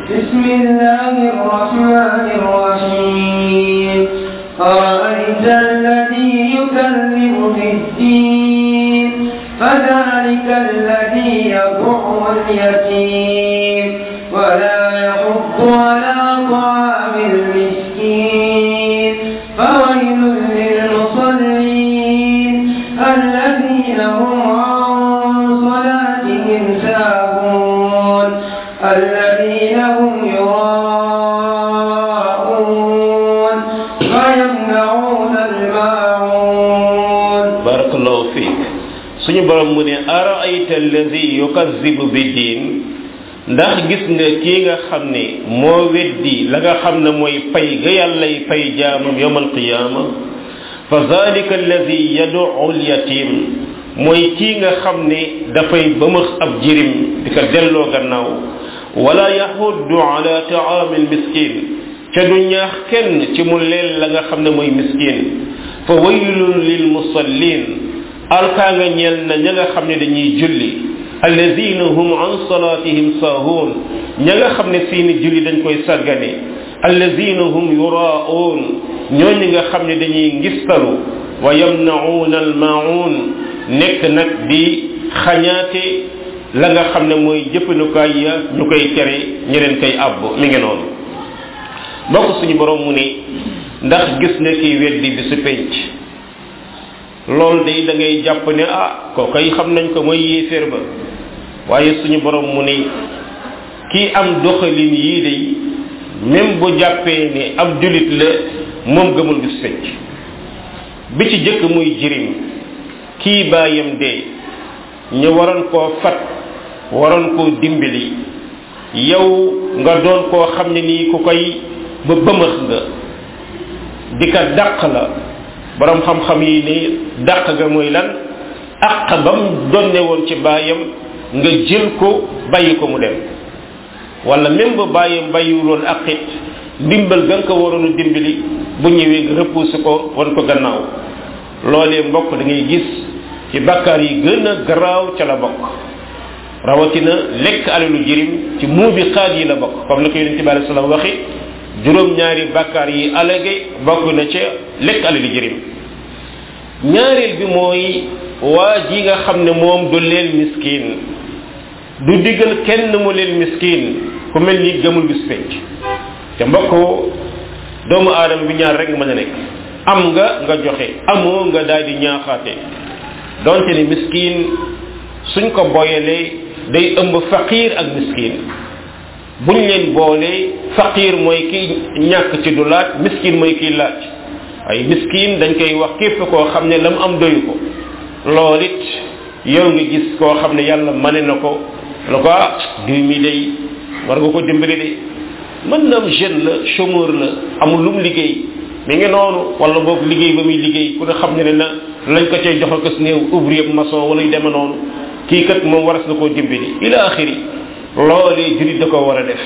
بسم الله الرحمن الرحيم أرأيت الذي يكذب بالدين فذلك الذي يدع اليتيم ولا يحض على طعام المسكين فويل للمصلين الذين هم عن صلاتهم ساهون الذين هم يراءون ويمنعون الماعون. بارك الله فيك. suñu borom mu ne araayta allazi yukazzibu bid-din, ndax gis nga kii nga xam ne moo weddi la nga xam ne mooy pay ga yàllay pay jaamam yawmal qiyaama fa zalika allazi yad'u al-yatim, mooy kii nga xam ne dafay bëmëx ab jirim di ko delloo gannaaw wala yahuddu ala ta'amil miskin, ca du ñaax kenn ci mu leel la nga xam ne mooy miskin. fa waylun lil musallin, alkaa nga ñeel na ña nga xam ne dañuy julli alladina hum an salatihim sahun, ña nga xam ne seeni julli dañ koy sàggane alladina hum yuraun, ñooñu nga xam ne dañuy ngistalu wa yamnauna almaun, nekk nag di xañaate la nga xam ne mooy jëppandukaay ya ñu koy tere ñi leen koy àbb. mi ngi noonu mbokk suñu borom mu ne ndax gis nga kiy weddi bi su penc, loolu day da ngay jàpp ne ko koy xam nañ ko mooy yéeféer ba, waaye suñu borom mu ne kii am doxalin yii day même bu jàppee ne ab julit la moom gëmul bis penc. bi ci jëkk muy jirim, kii baayam dee ñu waroon koo fat waroon koo dimbali, yow nga doon koo xam ne nii ku koy ba bëmëx nga di ka dàq la. borom xam-xam yi ni dàq ga mooy lan, àq bam donne woon ci baayam nga jël ko bàyyi ko mu dem, wala même ba baayam bàyyiwuloon àqit dimbal ga nga ko waroon a dimbali bu ñëwee nga repoussé ko wan ko gannaaw. loolee mbokk da ngay gis ci bàkkaar yi gën a garaaw ca la bokk, rawatina lekk alalu jirim ci muubiqaat yi la bokk, comme na ko yonente bi alayhi salaam waxi juróom-ñaari bàkkaar yi alage bokk na ca lekk alali jirim. ñaareel bi mooy waa ji nga xam ne moom du leel miskin, du digal kenn mu leel miskin, ku mel ni gëmul bis penc. te mbokk doomu aadama bi ñaar rek nga mën a nekk, am nga joxe, amoo nga daal di ñaaxaate. donte ne miskin suñ ko boyalee day ëmb faqir ak miskin, buñ leen boolee faqir mooy ki ñàkk ci du laaj, miskin mooy kiy laaj. ay miskin dañ koy wax képp koo xam ne la mu am doyu ko. loolu it yow nga gis koo xam ne yàlla mane na ko la ko diw mi day war nga ko dimbali de, mën na am jeune la, chômeur la, amul lu mu liggéey, mi ngi noonu, wala boog liggéey ba muy liggéey ku ne xam ne na lañ ko cay joxal ko si néew ouvrier maçon wala yu deme noonu, kii kat moom waras na koo dimbali ila axiri. loolee julit da ko war a def.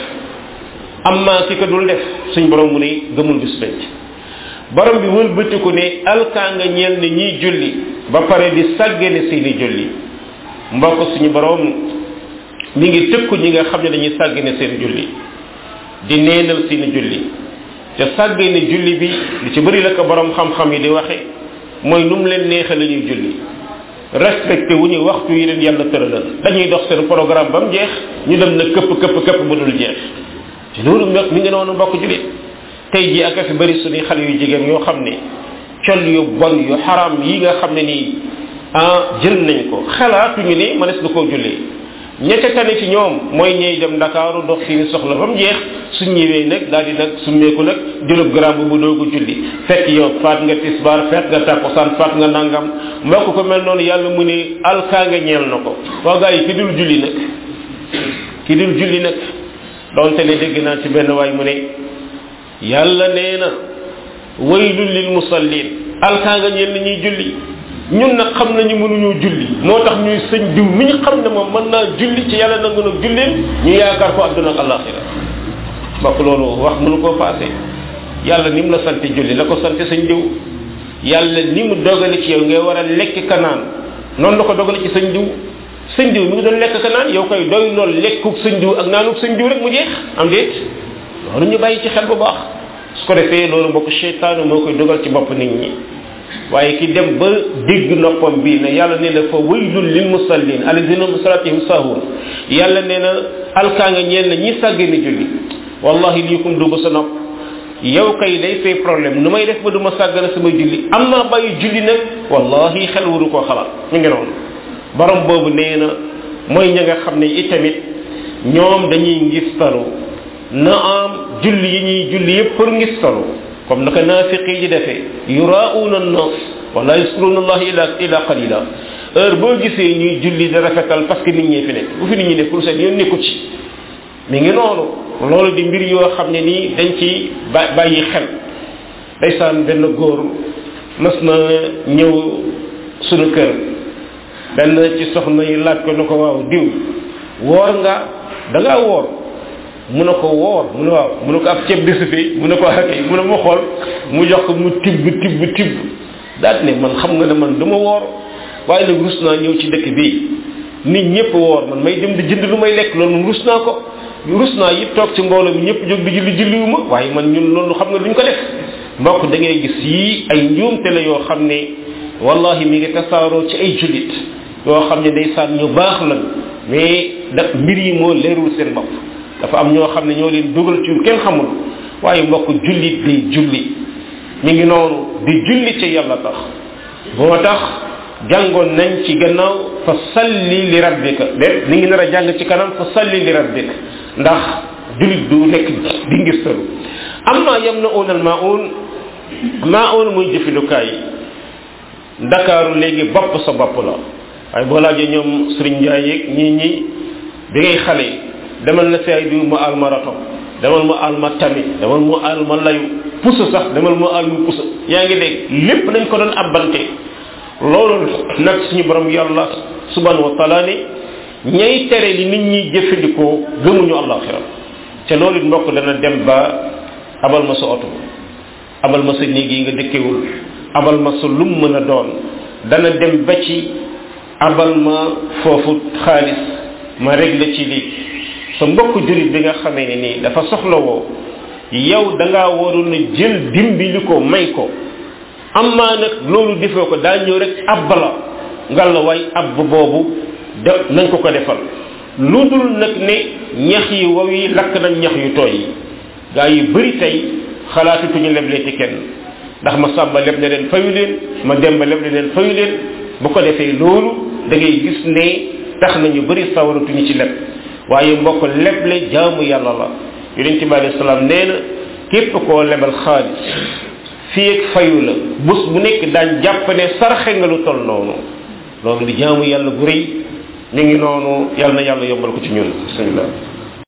amma ki ko dul def suñ borom mu ne gëmul bis penc. borom bi wëlbatiku ne alkaa nga ñeel ne ñiy julli ba pare di sàggane seeni julli. mbokk suñu borom mi ngi tëkku ñi nga xam ne dañuy sàggane seen julli, di neenal seeni julli. te sàggane julli bi lu ci bëri la ko borom xam-xam yi di waxe mooy nu mu leen neexee la ñuy julli, respecté wu ñu waxtu yi leen yàlla tëralal, dañuy dox seen programme ba mu jeex ñu dem na këpp bu dul jeex. te loolu mi ngi noonu mbokk jullit. tey jii ak fi bëri suñuy xale yu jigéen yoo xam ne col yu bon yu xaram yi nga xam ne nii jël nañ ko, xalaatuñu ne mënees na koo jullee. ñette tane ci ñoom mooy ñey dem Ndakaaru dox seeni soxla ba mu jeex, suñ ñëwee nag daal di nag summeeku nag jëlub grand bu doogu julli, fekk yow faat nga tisbaar, faat nga takkusaan, faat nga nangam. mbokk ko mel noonu yàlla mu ne alkaa nga ñeel na ko. waa gaa yi ki dul julli nag doonte ne dégg naa ci benn waay mu ne yàlla nee na waylul lil musallin, alkaa nga ñeel na ñuy julli. ñun nag xam nañu mënuñoo julli, moo tax ñuy sëñ diw mi ñu xam ne moom mën naa julli ci yàlla nangu na julleen ñu yaakaar ko adduna ak alaxira. mbokk loolu wax mënu koo passé. yàlla ni mu la sante julli la ko sante sëñ diw, yàlla ni mu dogale ci yow ngay war a lekk kanaan noonu la ko dogale ci sëñ diw. sëñ diw mi ngi doon lekk ka naan yow koy doy lool lekkuk sëñ diw ak naanuk sëñ diw rek mu jeex am déet loolu ñu bàyyi ci xel bu baax su ko defee loolu mbokk seytaanu moo koy dogal ci bopp nit ñi waaye ki dem ba dégg noppam bi ne yàlla nee na fa waylul lil musallin alladina hum salatihim sahun yàlla nee na alkaanga ñeel na ñi sàggee ni julli wallahi lii kum dugg sa nopp yow kay day fay problème nu may def ba du ma sàggana samay julli am naa bàyyi julli nag wallahi xel waru koo xalaat mi ngi noonu borom boobu nee na mooy ña nga xam ne itamit ñoom dañuy ngistalu na am julli yi ñuy julli yëpp pour ngistalu comme naka naafiqi ji defee yurauna an-nas wala yaskuruna allah illa qalila heure boo gisee ñuy julli di rafetal parce que nit ñi fi nekk bu fi nit ñi nekkul seen yoon nekku ci mi ngi noonu loolu di mbir yoo xam ne nii dañ ci bàyyi xel ndeysaan benn góor mas na ñëw sunu kër benn ci soxna yi laaj ko na ko waaw diw woor nga da ngaa woor mu ne ko woor mu ne waaw mu ne ko ab ceeb desu fi mu ne ko akay mu ne mu xool mu jox ko mu tibb daal ne man xam nga ne man dama woor waaye nag rus naa ñëw ci dëkk bii nit ñëpp woor man may dem di jënd lu may lekk loolu moom rus naa ko rus naa it toog ci mbooloo mi ñëpp jóg di julliwuma waaye man ñun loolu xam nga duñ ko def mbokk da ngay gis yii ay njuumte la yoo xam ne wallahi mi ngi tasaaroo ci ay jullit yoo xam ne ndeysaan ñu baax la mais da mbir yi moo leerul seen bopp dafa am ñoo xam ne ñoo leen dugal ci kenn xamul waaye mbokk jullit day julli mi ngi noonu di julli ci yàlla tax boo tax jàngoon nañ ci gannaaw fa salli li rabbika de ni ngi nar a jàng ci kanam fa salli li rabbika ndax jullit du nekk di ngistalu am naa yam na unal maun muy jëfilukaay ndakaaru léegi bopp sa bopp la waaye boo laajee ñoom Serigne Ndiaye yeeg ñi bi ngay xale demal na si ay diw ma al marathon demal ma al ma tami demal ma al ma layu pusa sax demal ma al mu pusa yaa ngi dégg lépp nañ ko doon abbante loolu nag suñu borom yàlla subhanahu wa taala ni ñay tere li nit ñi jëfandikoo gëmuñu àllaxira te loolu it mbokk dana dem ba abal ma sa oto abal ma sa néeg yi nga dëkkewul abal ma sa lum mën a doon dana dem ba ci abal ma foofu xaalis ma réglé ci lii sa mbokk jurit bi nga xamee ne nii dafa soxlawoo yow da ngaa waroon a jël dimbali ko may ko amaa nag loolu defoo ko daa ñëw rek abba la ngal la waay abb boobu de nañ ko ko defal lu dul nag ne ñax yi wow yi lakk nañ ñax yu tooy yi gaa yi bëri tey xalaatutuñu lebleeti kenn ndax ma sàmba leb ne leen fayu leen ma demba leb ne leen fayu leen bu ko defee loolu da ngay gis ne tax nañu bëri sawaratuñu ci leb waaye mbokk leble jaamu yàlla la yonente bi alayhi salaam nee na képp koo lebal xaalis fii ak fayu la bés bu nekk daañ jàpp ne sarxe nga lu toll noonu loolu di jaamu yàlla bu rëy ñu ngi noonu yàlla na yàlla yombal ko ci ñun bismillah